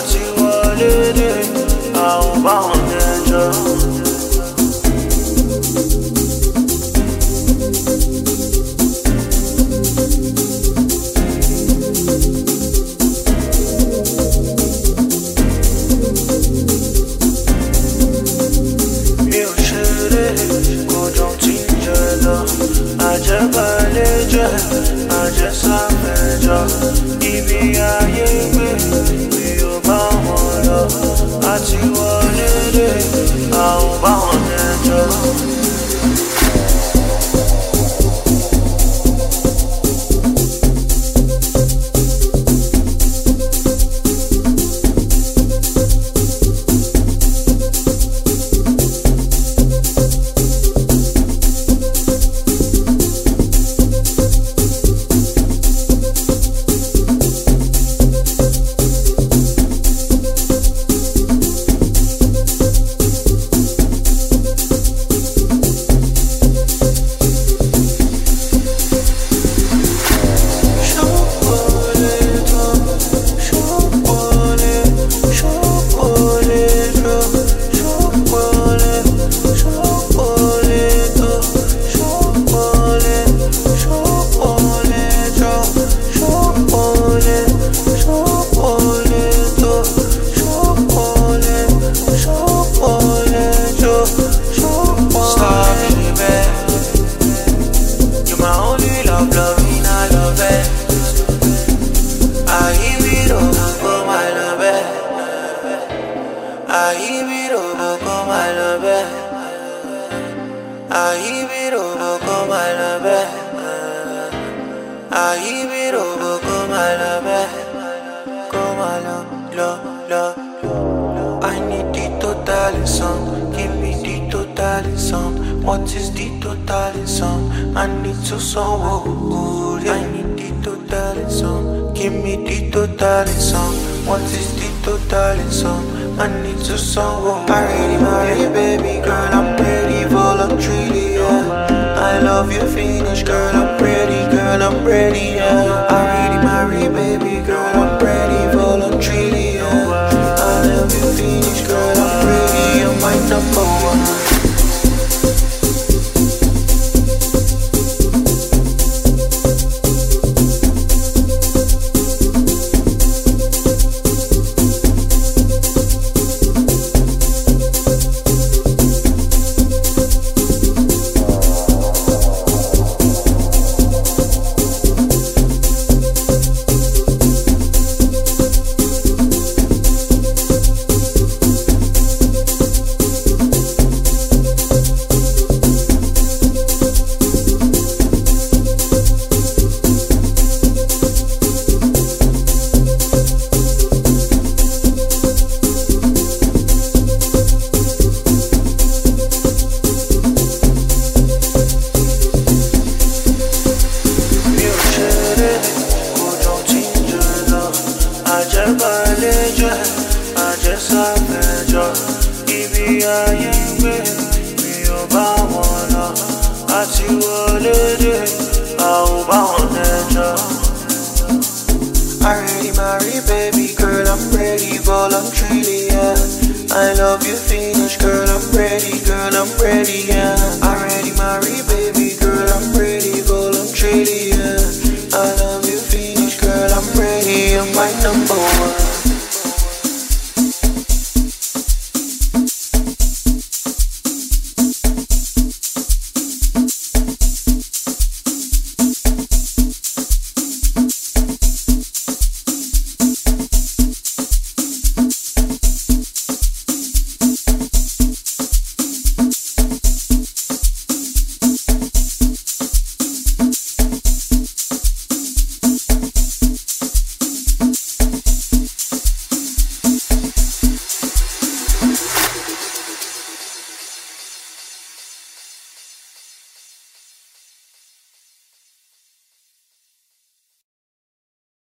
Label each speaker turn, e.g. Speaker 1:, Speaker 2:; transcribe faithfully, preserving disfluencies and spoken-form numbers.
Speaker 1: àti wọlé dé àwọn bá wọn dẹjọ́. Mi ò ṣeré kò jọ tí ń jẹ lọ, àjẹbálẹ̀ jẹ́ àjẹsáfẹ́jọ́. Ibi ayé gbé mi ò bá wọn lọ, àti wọlé dé àwọn bá wọn dẹjọ́. I need the total song, give me the total song. What is the total song? I need to song. Oh, yeah. I need the total song, give me the total song. What is the total song? I need to song. Oh, I really marry baby girl, I'm ready voluntarily. Yeah. I love you finish girl, I'm ready girl, I'm ready. Yeah. I really marry baby girl, I'm ready voluntarily. Yeah. I love you finish girl, I'm ready, you're my number one. Àjẹbálẹ̀ jẹ́ àjẹsáfẹ́jọ́. Ibi ayé gbé mi ò bá wọn lọ, àti wọlé dé àwọn bá wọn dẹjọ́. I already marry baby girl, I'm ready voluntarily, yeah. I love you finish girl, I'm ready girl, I'm ready, yeah. I already marry